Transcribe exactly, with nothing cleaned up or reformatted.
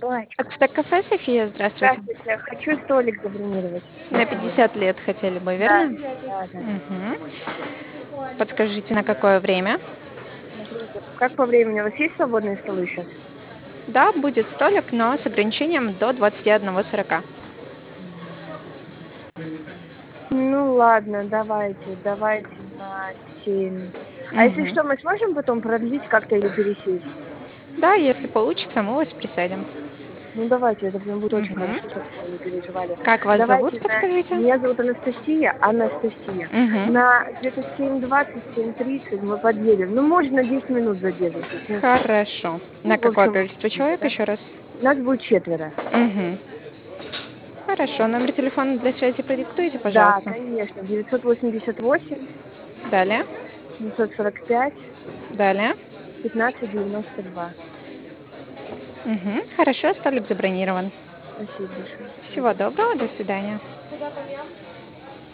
Ой, Ацтек-кафе, София, здравствуйте. здравствуйте. Хочу столик забронировать на На сегодня. пятьдесят лет хотели бы, Да, верно? да, да, да. Мгм. Подскажите, на какое время? Смотрите, как по времени? У вас есть свободные столы сейчас? Да, будет столик, но с ограничением до двадцати одного сорока. Ну ладно, давайте, давайте на семь. А если Мгм. что, мы сможем потом продлить как-то или пересесть? Да, если получится, мы вас присадим. Ну давайте, это прям будет очень Мгм. хорошо, чтобы вы не переживали. Как вас зовут, Давайте на... подскажите? Меня зовут Анастасия, Анастасия. Мгм. На где-то семь двадцать, семь тридцать мы подъедем. Ну, может, на десять минут задержитесь. Ну, Хорошо. ну, На в какое общем, количество видите, человек да? еще раз? Нас будет четверо. Мгм. Хорошо. Номер телефона для связи продиктуйте, Да, пожалуйста. конечно. девятьсот восемьдесят восемь, Далее. семьсот сорок пять, Далее. пятнадцать девяносто два. Мгм. Хорошо, столик забронирован. Спасибо большое. Всего Всего доброго. доброго, до свидания.